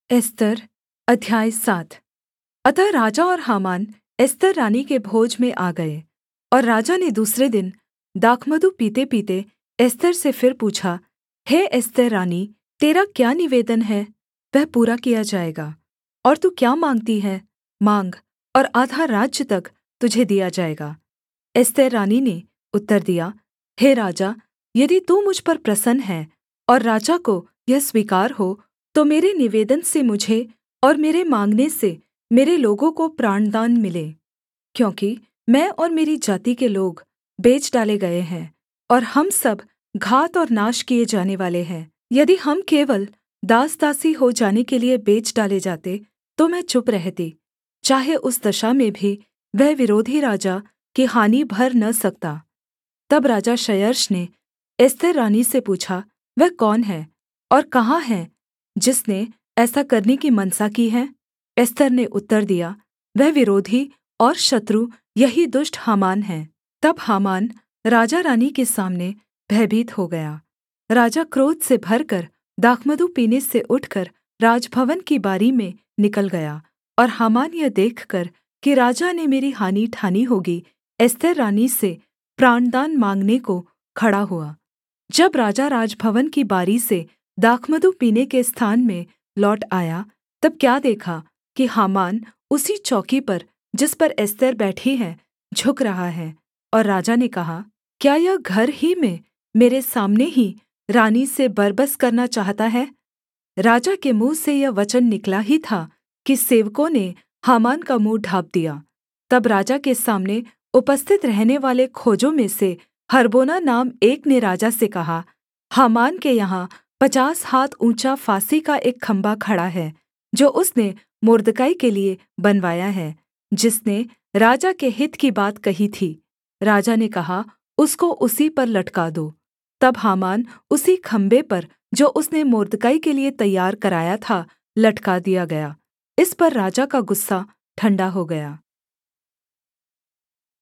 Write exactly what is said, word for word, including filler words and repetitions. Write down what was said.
एस्तर अध्याय सात। अतः राजा और हामान एस्तर रानी के भोज में आ गए। और राजा ने दूसरे दिन दाखमधु पीतेपीते एस्तर से फिर पूछा, हे एस्तर रानी, तेरा क्या निवेदन है? वह पूरा किया जाएगा। और तू क्या माँगती है? माँग, और आधा राज्य तक तुझे दिया जाएगा। एस्तर रानी ने उत्तर दिया, हे राजा, यदि तू मुझ पर प्रसन्न है और राजा को यह स्वीकार हो, तो मेरे निवेदन से मुझे और मेरे माँगने से मेरे लोगों को प्राणदान मिले। क्योंकि मैं और मेरी जाति के लोग बेच डाले गए हैं, और हम सब घात और नाश किए जानेवाले हैं। यदि हम केवल दास दासी हो जाने के लिये बेच डाले जाते, तो मैं चुप रहती। चाहे उस दशा में भी वह विरोधी राजा की हानि भर न सकता। तब राजा क्षयर्ष ने एस्तर रानी से पूछा, वह कौन है और कहाँ है जिसने ऐसा करने की मनसा की है? एस्तर ने उत्तर दिया, वह विरोधी और शत्रु, यही दुष्ट हामान है। तब हामान राजा रानी के सामने भयभीत हो गया। राजा क्रोध से भरकर दाखमधु पीने से उठकर राजभवन की बारी में निकल गया। और हामान यह देखकर कि राजा ने मेरी हानि ठानी होगी, एस्तर रानी से प्राणदान माँगने को खड़ा हुआ। जब राजा राजभवन की बारी से दाखमधु पीने के स्थान में लौट आया, तब क्या देखा कि हामान उसी चौकी पर जिस पर एस्तर बैठी है झुक रहा है। और राजा ने कहा, क्या यह घर ही में मेरे सामने ही रानी से बरबस करना चाहता है? राजा के मुँह से यह वचन निकला ही था कि सेवकों ने हामान का मुँह ढाँप दिया। तब राजा के सामने उपस्थित रहनेवाले खोजों में से हरबोना नाम एक ने राजा से कहा, हामान के यहाँ पचास हाथ ऊँचा फांसी का एक खम्भा खड़ा है, जो उसने मोर्देकाई के लिये बनवाया है, जिसने राजा के हित की बात कही थी। राजा ने कहा, उसको उसी पर लटका दो। तब हामान उसी खम्भे पर जो उसने मोर्देकाई के लिये तैयार कराया था, लटका दिया गया। इस पर राजा का गुस्सा ठण्डा हो गया।